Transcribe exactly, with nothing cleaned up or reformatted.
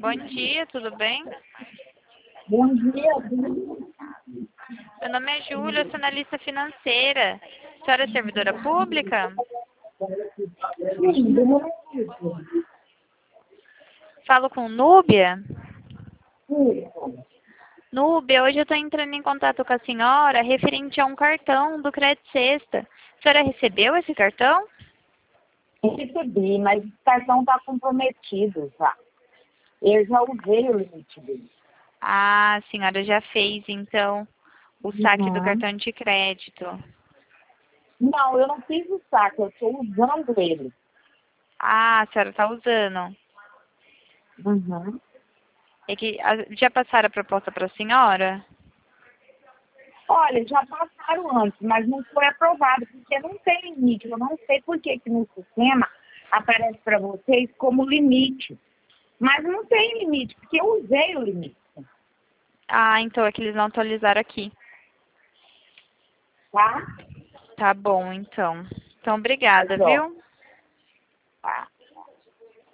bom dia, tudo bem? Bom dia. Meu nome é Júlia, eu sou analista financeira. A senhora é servidora pública? Sim, do município. Falo com Núbia? Isso. Núbia, hoje eu estou entrando em contato com a senhora referente a um cartão do Crédito Sexta. A senhora recebeu esse cartão? Recebi, mas o cartão está comprometido já. Eu já usei o limite dele. Ah, a senhora já fez, então, o saque do Uhum. cartão de crédito. Não, eu não fiz o saque, eu estou usando ele. Ah, a senhora está usando. Uhum. É que, a- já passaram a proposta para a senhora? Olha, já passaram antes, mas não foi aprovado, porque não tem limite. Eu não sei por que, que no sistema aparece para vocês como limite. Mas não tem limite, porque eu usei o limite. Ah, então é que eles não atualizaram aqui. Tá? Tá bom, então. Então, obrigada, Mas, ó, viu?